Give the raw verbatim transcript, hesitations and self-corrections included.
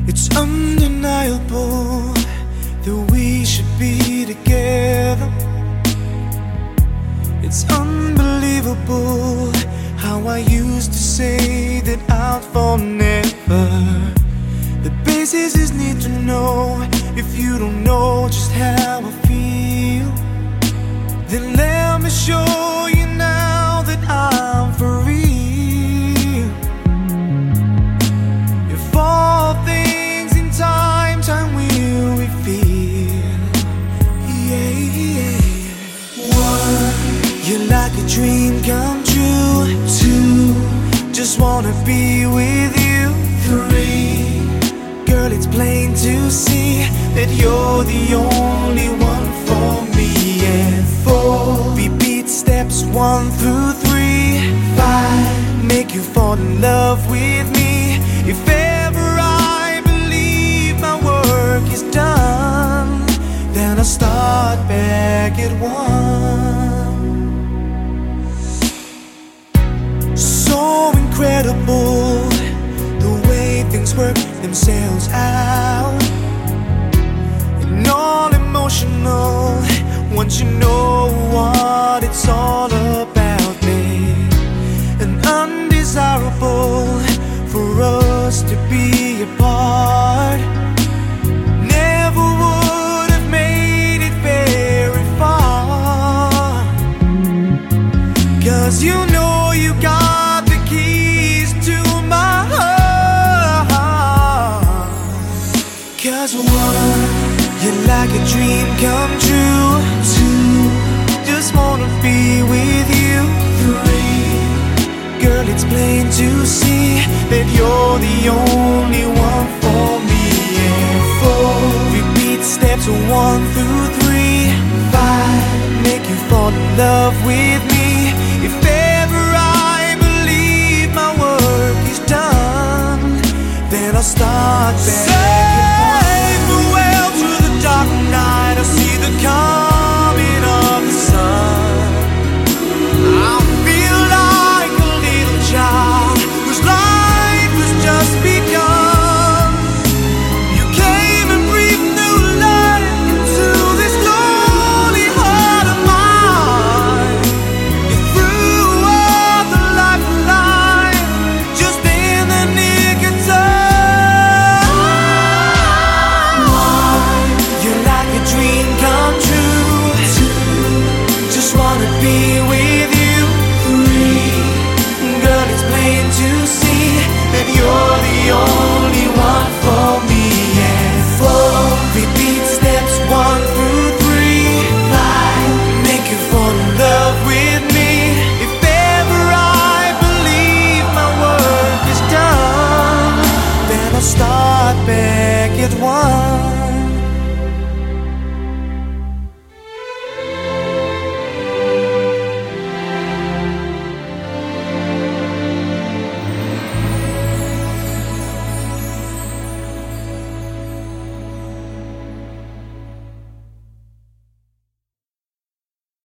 It's undeniable that we should be together. It's unbelievable how I used to say that I'll fall never. The basis is need to know. If you don't know just how I feel, then let me show you now that I'm for real. If all things in time, time will reveal. Yeah, yeah. One, you're like a dream come true. Two, just wanna be with you. Three, girl, it's plain to see that you're the only one for me. And four, we beat steps one through three. Five, make you fall in love with me. If ever I believe my work is done, then I'll start back at one. So incredible the way things work themselves out, and all emotional once you know what it's all about, babe. And undesirable for us to be apart. Never would have made it very far, 'cause you know you got the keys to my heart. 'Cause one, you're like a dream come true. Two, just wanna be with you. Three, girl, it's plain to see that you're the only one for me. And four, repeat steps one through three. Five, make you fall in love with me. If ever I believe my work is done, then I'll start back. Say farewell to the dark night. I see the